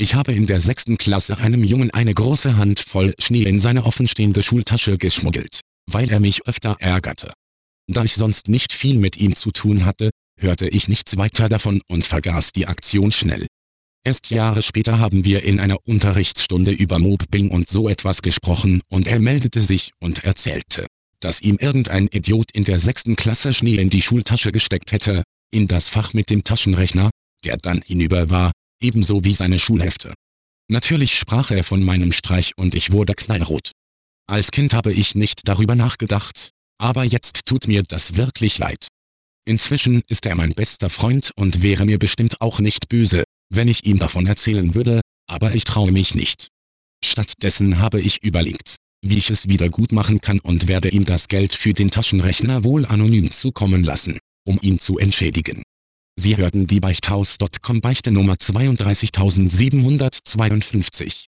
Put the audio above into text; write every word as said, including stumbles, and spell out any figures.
Ich habe in der sechsten Klasse einem Jungen eine große Handvoll Schnee in seine offenstehende Schultasche geschmuggelt, weil er mich öfter ärgerte. Da ich sonst nicht viel mit ihm zu tun hatte, hörte ich nichts weiter davon und vergaß die Aktion schnell. Erst Jahre später haben wir in einer Unterrichtsstunde über Mobbing und so etwas gesprochen und er meldete sich und erzählte, dass ihm irgendein Idiot in der sechsten Klasse Schnee in die Schultasche gesteckt hätte, in das Fach mit dem Taschenrechner, der dann hinüber war, ebenso wie seine Schulhefte. Natürlich sprach er von meinem Streich und ich wurde knallrot. Als Kind habe ich nicht darüber nachgedacht, aber jetzt tut mir das wirklich leid. Inzwischen ist er mein bester Freund und wäre mir bestimmt auch nicht böse, wenn ich ihm davon erzählen würde, aber ich traue mich nicht. Stattdessen habe ich überlegt, wie ich es wieder gut machen kann und werde ihm das Geld für den Taschenrechner wohl anonym zukommen lassen, um ihn zu entschädigen. Sie hörten die Beichthaus Punkt com Beichte Nummer zweiunddreißigtausendsiebenhundertzweiundfünfzig.